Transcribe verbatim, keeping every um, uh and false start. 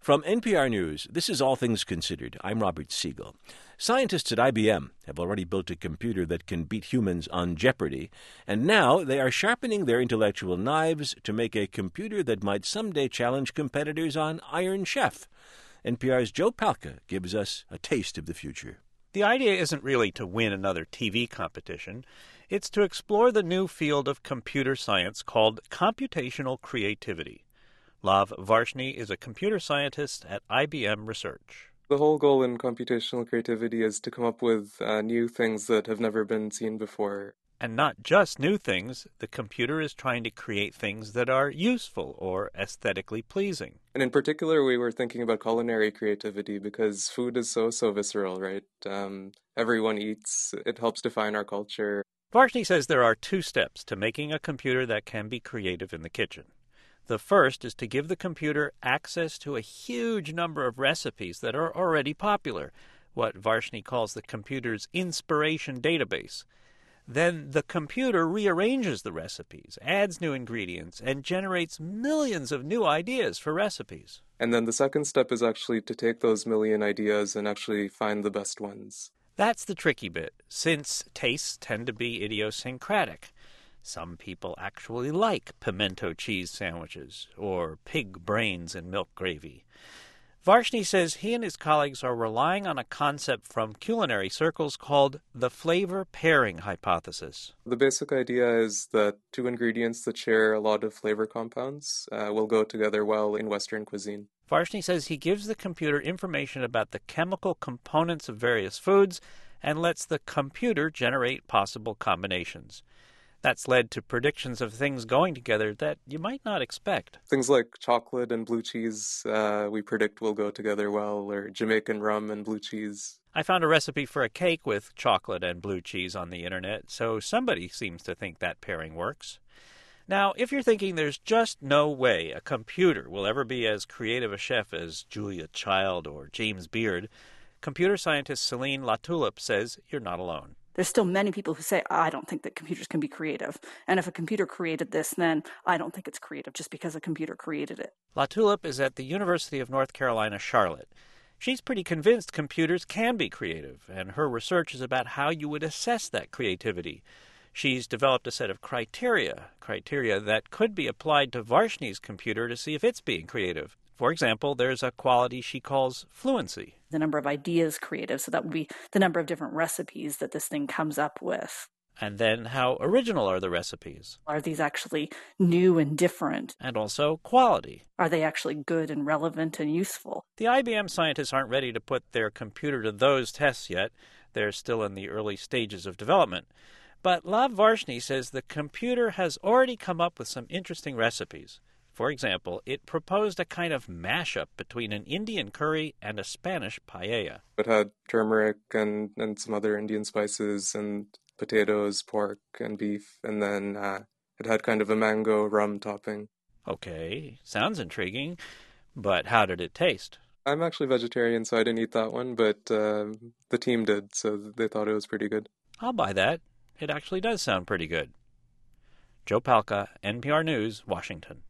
From N P R News, this is All Things Considered. I'm Robert Siegel. Scientists at I B M have already built a computer that can beat humans on Jeopardy, and now they are sharpening their intellectual knives to make a computer that might someday challenge competitors on Iron Chef. N P R's Joe Palca gives us a taste of the future. The idea isn't really to win another T V competition. It's to explore the new field of computer science called computational creativity. Lav Varshni is a computer scientist at I B M Research. The whole goal in computational creativity is to come up with uh, new things that have never been seen before. And not just new things, the computer is trying to create things that are useful or aesthetically pleasing. And in particular, we were thinking about culinary creativity because food is so, so visceral, right? Um, everyone eats. It helps define our culture. Varshni says there are two steps to making a computer that can be creative in the kitchen. The first is to give the computer access to a huge number of recipes that are already popular, what Varshni calls the computer's inspiration database. Then the computer rearranges the recipes, adds new ingredients, and generates millions of new ideas for recipes. And then the second step is actually to take those million ideas and actually find the best ones. That's the tricky bit, since tastes tend to be idiosyncratic. Some people actually like pimento cheese sandwiches or pig brains and milk gravy. Varshni says he and his colleagues are relying on a concept from culinary circles called the flavor pairing hypothesis. The basic idea is that two ingredients that share a lot of flavor compounds uh, will go together well in Western cuisine. Varshni says he gives the computer information about the chemical components of various foods and lets the computer generate possible combinations. That's led to predictions of things going together that you might not expect. Things like chocolate and blue cheese uh, we predict will go together well, or Jamaican rum and blue cheese. I found a recipe for a cake with chocolate and blue cheese on the internet, so somebody seems to think that pairing works. Now, if you're thinking there's just no way a computer will ever be as creative a chef as Julia Child or James Beard, computer scientist Celine Latulip says you're not alone. There's still many people who say, I don't think that computers can be creative. And if a computer created this, then I don't think it's creative just because a computer created it. Latulip is at the University of North Carolina, Charlotte. She's pretty convinced computers can be creative, and her research is about how you would assess that creativity. She's developed a set of criteria, criteria that could be applied to Varshni's computer to see if it's being creative. For example, there's a quality she calls fluency. The number of ideas creative, so that would be the number of different recipes that this thing comes up with. And then how original are the recipes? Are these actually new and different? And also quality. Are they actually good and relevant and useful? The I B M scientists aren't ready to put their computer to those tests yet. They're still in the early stages of development. But Lav Varshni says the computer has already come up with some interesting recipes. For example, it proposed a kind of mashup between an Indian curry and a Spanish paella. It had turmeric and, and some other Indian spices and potatoes, pork, and beef, and then uh, it had kind of a mango rum topping. Okay, sounds intriguing, but how did it taste? I'm actually vegetarian, so I didn't eat that one, but uh, the team did, so they thought it was pretty good. I'll buy that. It actually does sound pretty good. Joe Palca, N P R News, Washington.